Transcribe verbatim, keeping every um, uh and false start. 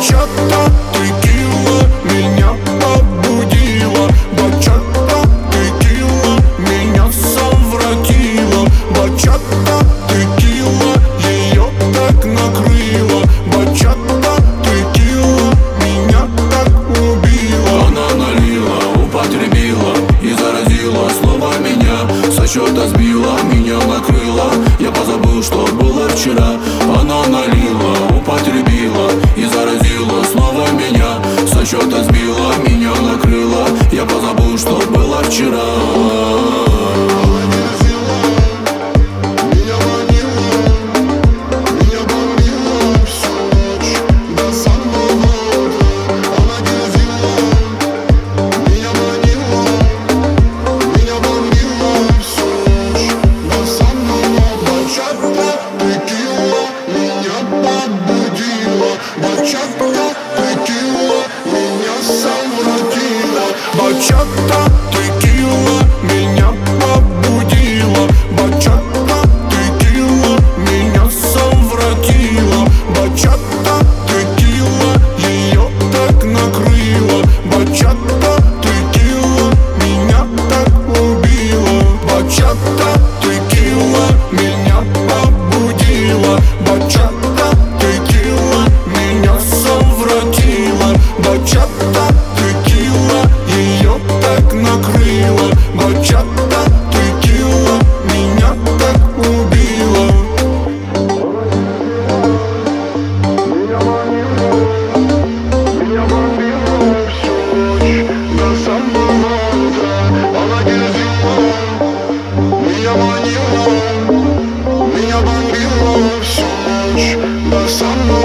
Бачата, текила, меня побудила. Бачата, текила, меня совратила. Бачата, текила, ее так накрыла. Бачата, текила, меня так убила. Она налила, употребила и заразила снова меня. Со счета сбила, меня накрыла. Я позабыл, что было вчера. Она налила, употребила и заразила снова меня. Со счета сбила, меня накрыла. Я позабыл, что было вчера. Бачата, текила, меня побудила. Бачата, текила, меня совратила. Бачата, текила, ее так накрыла. Бачата, текила, меня так убила. Бачата, текила, меня побудила. Бачата, текила, меня совратила. Бачата, текила, ее так накрыла. Бачата, текила, меня так убила. Меня манила, меня бомбила всю ночь до самого утра. Она дерзила, меня манила, меня бомбила всю ночь до самого